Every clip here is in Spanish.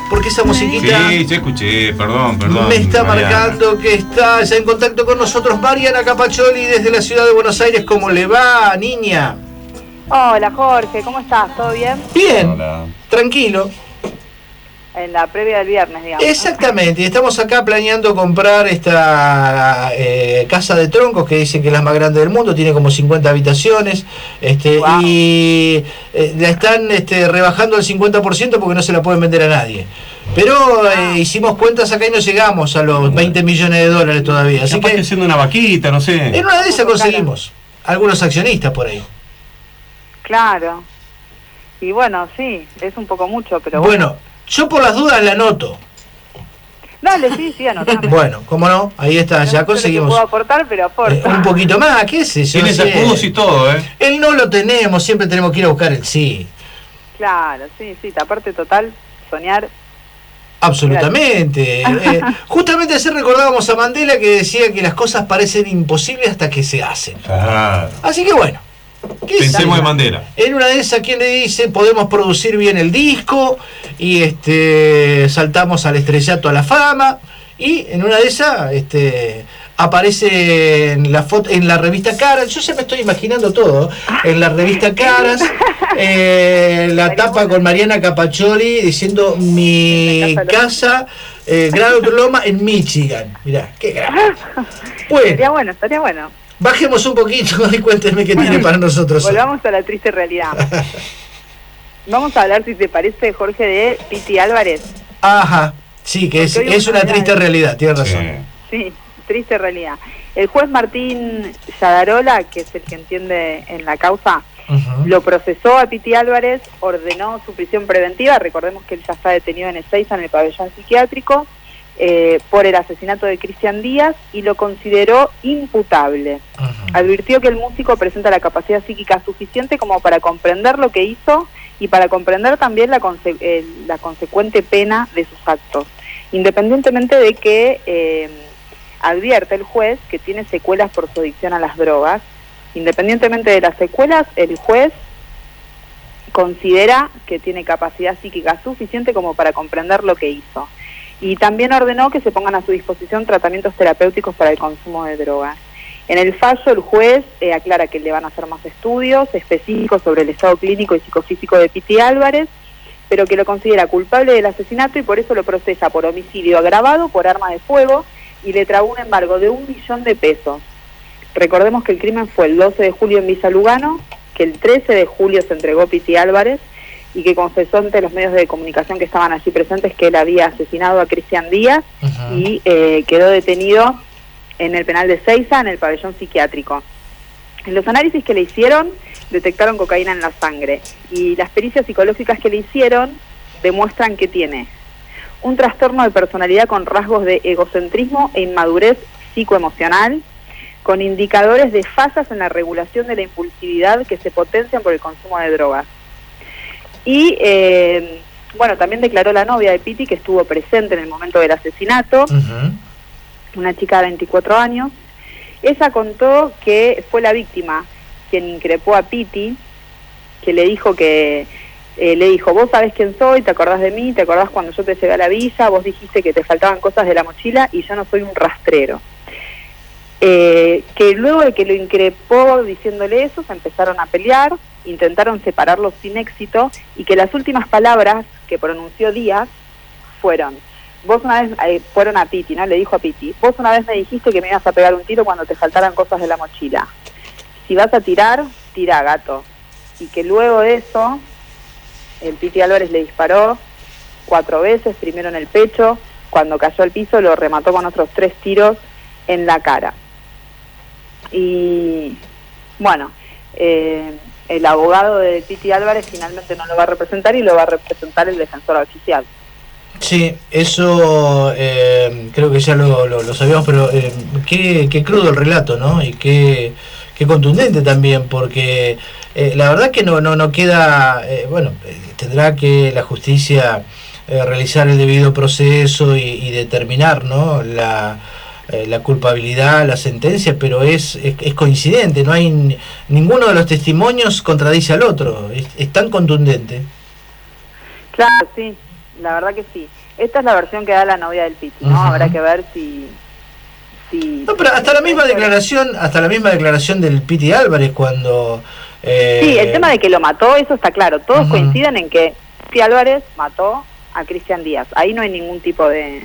Porque esa musiquita... Sí, ya escuché, perdón. Me está Mariana marcando que está ya en contacto con nosotros Mariana Capacholi desde la ciudad de Buenos Aires. ¿Cómo le va, niña? Hola, Jorge, ¿cómo estás? ¿Todo bien? Bien, Hola. tranquilo. En la previa del viernes, digamos. Exactamente, estamos acá planeando comprar esta casa de troncos que dicen que es la más grande del mundo, tiene como 50 habitaciones, Wow. y la están rebajando al 50% porque no se la pueden vender a nadie. Pero hicimos cuentas acá y no llegamos a los 20 millones de dólares todavía. Así Capaz que haciendo una vaquita, no sé. en una de esas conseguimos algunos accionistas por ahí. Claro. Y bueno, sí, es un poco mucho, pero Bueno, yo por las dudas la anoto. Dale, sí, anotame. Bueno, cómo no, ahí está, ya No conseguimos puedo aportar, pero aporta. un poquito más, qué sé yo. Tienes sí. escudos y todo, ¿eh? El no lo tenemos, siempre tenemos que ir a buscar el sí. Claro, sí, aparte total, soñar. Absolutamente. Justamente ayer recordábamos a Mandela que decía que las cosas parecen imposibles hasta que se hacen. Ah, Así que bueno. ¿qué pensemos sabe? en Mandela. En una de esas, ¿quién le dice? Podemos producir bien el disco y saltamos al estrellato, a la fama. Y en una de esas aparece en la foto, en la revista Caras. Yo ya me estoy imaginando todo. En la revista Caras, la tapa con Mariana Capacholi diciendo mi casa, Grand Loma en Michigan. Mirá, qué grande. Bueno, Estaría bueno. bajemos un poquito y cuéntenme qué tiene para nosotros. Volvamos a la triste realidad. Vamos a hablar, si te parece, Jorge, de Piti Álvarez. Ajá, sí, que es una triste realidad, tienes razón. Sí, triste realidad. El juez Martín Yadarola, que es el que entiende en la causa, lo procesó a Piti Álvarez, ordenó su prisión preventiva. Recordemos que él ya está detenido en Ezeiza, en el pabellón psiquiátrico, por el asesinato de Cristian Díaz, y lo consideró imputable. Advirtió que el músico presenta la capacidad psíquica suficiente como para comprender lo que hizo y para comprender también la consecuente pena de sus actos, independientemente de que advierte el juez que tiene secuelas por su adicción a las drogas. Independientemente de las secuelas, el juez considera que tiene capacidad psíquica suficiente como para comprender lo que hizo. Y también ordenó que se pongan a su disposición tratamientos terapéuticos para el consumo de drogas. En el fallo, el juez aclara que le van a hacer más estudios específicos sobre el estado clínico y psicofísico de Piti Álvarez, pero que lo considera culpable del asesinato y por eso lo procesa por homicidio agravado por arma de fuego y le trabó un embargo de 1 millón de pesos. Recordemos que el crimen fue el 12 de julio en Villa Lugano, que el 13 de julio se entregó Piti Álvarez y que confesó ante los medios de comunicación que estaban allí presentes que él había asesinado a Cristian Díaz y quedó detenido en el penal de Ezeiza, en el pabellón psiquiátrico. En los análisis que le hicieron, detectaron cocaína en la sangre, y las pericias psicológicas que le hicieron demuestran que tiene un trastorno de personalidad con rasgos de egocentrismo e inmadurez psicoemocional, con indicadores de fallas en la regulación de la impulsividad que se potencian por el consumo de drogas. Y, también declaró la novia de Piti, que estuvo presente en el momento del asesinato, una chica de 24 años. Ella contó que fue la víctima quien increpó a Piti, que le dijo vos sabés quién soy, te acordás de mí, te acordás cuando yo te llevé a la villa, vos dijiste que te faltaban cosas de la mochila y yo no soy un rastrero. Que luego de que lo increpó diciéndole eso, se empezaron a pelear, intentaron separarlos sin éxito, y que las últimas palabras que pronunció Díaz fueron fueron a Piti, ¿no? Le dijo a Piti: vos una vez me dijiste que me ibas a pegar un tiro cuando te faltaran cosas de la mochila. Si vas a tirar, tira, gato. Y que luego de eso, el Piti Álvarez le disparó 4 veces, primero en el pecho, cuando cayó al piso lo remató con otros 3 tiros en la cara. Y bueno, el abogado de Piti Álvarez finalmente no lo va a representar y lo va a representar el defensor oficial. Sí, eso creo que ya lo sabíamos, pero qué crudo el relato, ¿no? Y qué contundente también, porque la verdad que no queda, tendrá que la justicia realizar el debido proceso y determinar, ¿no?, la culpabilidad, la sentencia, pero es coincidente, no hay ninguno de los testimonios contradice al otro, es tan contundente. Claro, sí. la verdad que sí. Esta es la versión que da la novia del Piti, ¿no? Habrá que ver si... No, pero hasta la misma declaración del Piti Álvarez cuando... Sí, el tema de que lo mató, eso está claro. Todos coinciden en que Piti Álvarez mató a Cristian Díaz. Ahí no hay ningún tipo de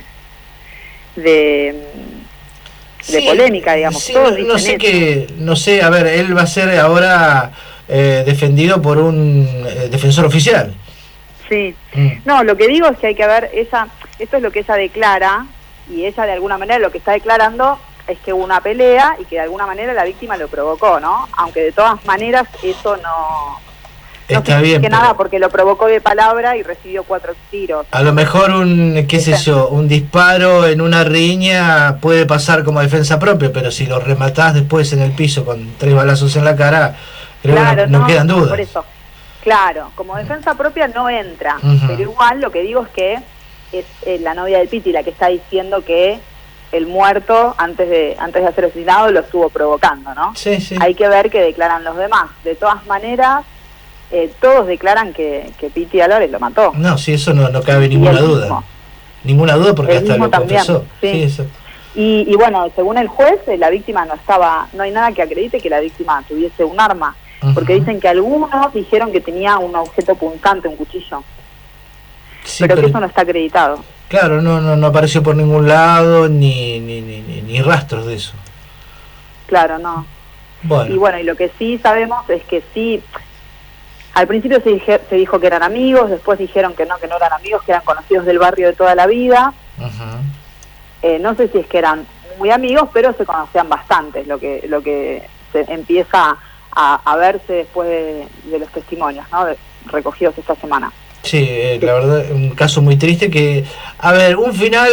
polémica, digamos. Sí, Todos no sé, a ver, él va a ser ahora defendido por un defensor oficial. Sí. No, lo que digo es que hay que ver, esto es lo que ella declara, y ella de alguna manera lo que está declarando es que hubo una pelea y que de alguna manera la víctima lo provocó, ¿no? Aunque de todas maneras eso no está bien, que nada, porque lo provocó de palabra y recibió 4 tiros. A lo mejor un disparo en una riña puede pasar como defensa propia, pero si lo rematás después en el piso con 3 balazos en la cara, creo que no quedan dudas. Por eso, claro, como defensa propia no entra, pero igual lo que digo es que es la novia del Piti la que está diciendo que el muerto antes de ser asesinado lo estuvo provocando, ¿no? Sí, sí. Hay que ver qué declaran los demás. De todas maneras, todos declaran que Piti Álvarez lo mató. No, sí, eso no cabe ninguna duda. Ninguna duda porque hasta lo confesó. Sí, exacto. Y bueno, según el juez, la víctima no hay nada que acredite que la víctima tuviese un arma, porque dicen que algunos dijeron que tenía un objeto punzante, un cuchillo. Sí, pero que eso no está acreditado. Claro, no apareció por ningún lado ni rastros de eso. Claro, no. Bueno. Y bueno, y lo que sí sabemos es que sí, al principio se dijo que eran amigos, después dijeron que no eran amigos, que eran conocidos del barrio de toda la vida. No sé si es que eran muy amigos, pero se conocían bastante, lo que se empieza a verse después de los testimonios, ¿no? Recogidos esta semana. Sí, la verdad, un caso muy triste que, a ver, un final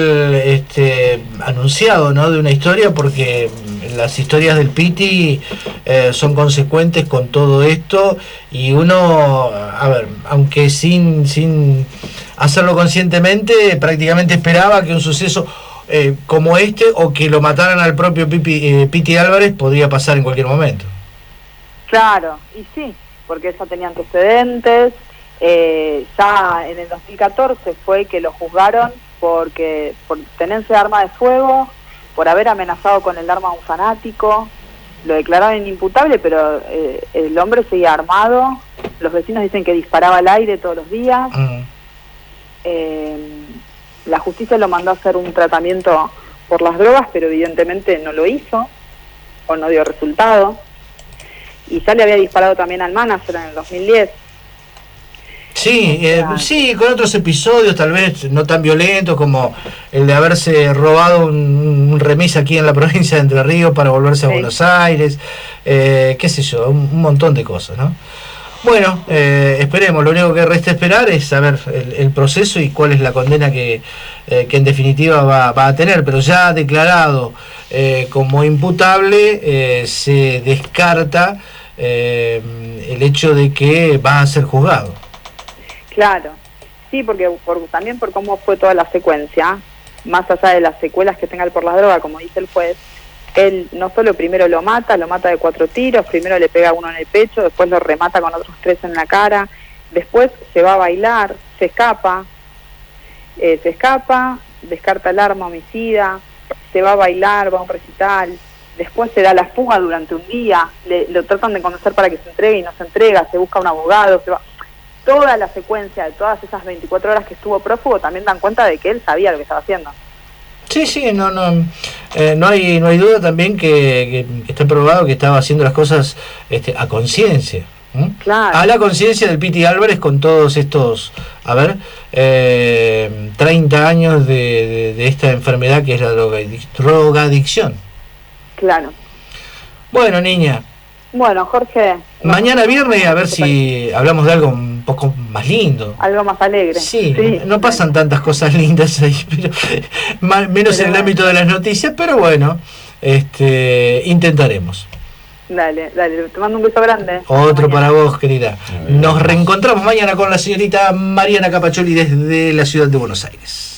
anunciado, ¿no? De una historia, porque las historias del Piti son consecuentes con todo esto, y uno, a ver, aunque sin hacerlo conscientemente, prácticamente esperaba que un suceso como este, o que lo mataran al propio Piti Álvarez, podría pasar en cualquier momento. Claro, y sí, porque ya tenía antecedentes. Ya en el 2014 fue que lo juzgaron por tenencia de arma de fuego, por haber amenazado con el arma a un fanático. Lo declararon inimputable, pero el hombre seguía armado. Los vecinos dicen que disparaba al aire todos los días. La justicia lo mandó a hacer un tratamiento por las drogas, pero evidentemente no lo hizo o no dio resultado. Y ya le había disparado también al manager en el 2010. Sí, sí, con otros episodios tal vez no tan violentos como el de haberse robado un remis aquí en la provincia de Entre Ríos para volverse a Buenos Aires, qué sé yo, un montón de cosas, ¿no? Bueno, esperemos, lo único que resta esperar es saber el proceso y cuál es la condena que en definitiva va a tener, pero ya declarado como imputable, se descarta el hecho de que va a ser juzgado. Claro, sí, porque también por cómo fue toda la secuencia, más allá de las secuelas que tenga él por las drogas, como dice el juez, él no solo primero lo mata de 4 tiros, primero le pega uno en el pecho, después lo remata con otros 3 en la cara, después se va a bailar, se escapa, descarta el arma homicida, se va a bailar, va a un recital, después se da la fuga durante un día, lo tratan de convencer para que se entregue y no se entrega, se busca un abogado, se va... Toda la secuencia de todas esas 24 horas que estuvo prófugo también dan cuenta de que él sabía lo que estaba haciendo. Sí, no hay duda también que está probado que estaba haciendo las cosas a conciencia. Claro. A la conciencia del Piti Álvarez con todos estos, 30 años de esta enfermedad que es la drogadicción. Claro. Bueno, niña. Bueno, Jorge. Mañana viernes a ver si hablamos de algo un poco más lindo. Algo más alegre. Sí, no pasan tantas cosas lindas ahí, pero menos en el ámbito de las noticias, pero bueno, intentaremos. Dale, te mando un beso grande. Otro para vos, querida. Nos reencontramos mañana con la señorita Mariana Capacholi desde la ciudad de Buenos Aires.